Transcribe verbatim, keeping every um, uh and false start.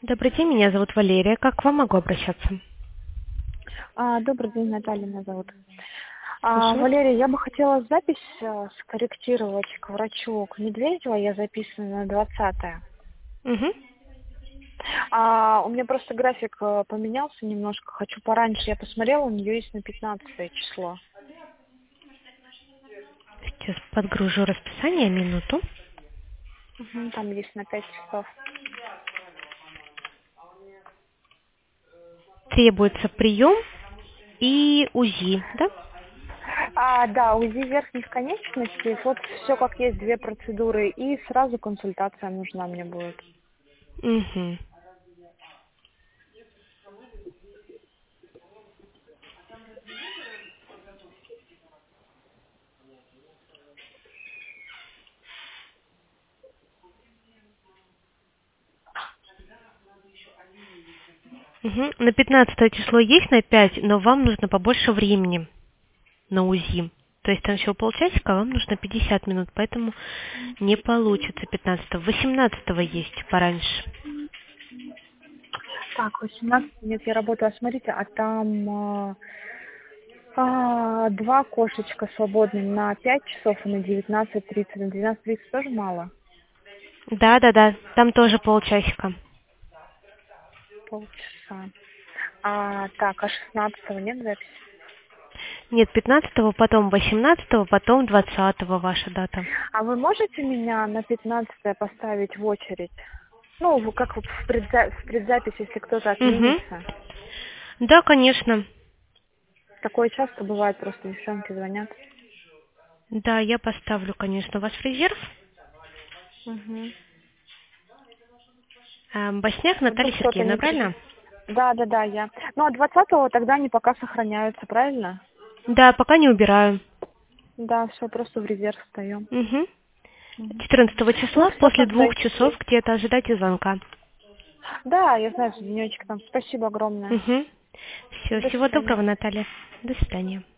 Добрый день, меня зовут Валерия. Как к вам могу обращаться? А, добрый день, Наталья меня зовут. А, Слушаю. Валерия, я бы хотела запись а, скорректировать к врачу к Медведева. Я записана на двадцатое. Угу. А, у меня просто график а, поменялся немножко. Хочу пораньше. Я посмотрела, у нее есть на пятнадцатое число. Сейчас подгружу расписание, минуту. Мгм, там есть на пять часов. Требуется прием и УЗИ, да? А, да, УЗИ верхних конечностей. Вот все как есть, две процедуры. И сразу консультация нужна мне будет. Угу. Угу. На пятнадцатое число есть на пять, но вам нужно побольше времени на УЗИ. То есть там всего полчасика, а вам нужно пятьдесят минут, поэтому не получится пятнадцатого. восемнадцатого есть пораньше. Так, восемнадцать, нет, я работаю. А смотрите, а там а, а, два кошечка свободны на пять часов и на девятнадцать тридцать. На двенадцать тридцать тоже мало? Да, да, да, там тоже полчасика. Полчаса. А, так, а шестнадцатого нет записи? Нет, пятнадцатого, потом восемнадцатого, потом двадцатого ваша дата. А вы можете меня на пятнадцатое поставить в очередь? Ну, вы как вот в, предза- в предзапись, если кто-то Угу. отменится. Да, конечно. Такое часто бывает, просто девчонки звонят. Да, я поставлю, конечно, вас в резерв. Угу. А, Босняк Наталья Вдруг кто-то Сергеевна, не придет. правильно? Да, да, да, я. Ну, а двадцатого тогда они пока сохраняются, правильно? Да, пока не убираю. Да, все, просто в резерв встаем. Угу. Мгм. четырнадцатого Ну, числа все после тогда. двух часов где-то ожидайте звонка. Да, я знаю, что денечек там. Спасибо огромное. Угу. Все, До всего свидания. доброго, Наталья. До свидания.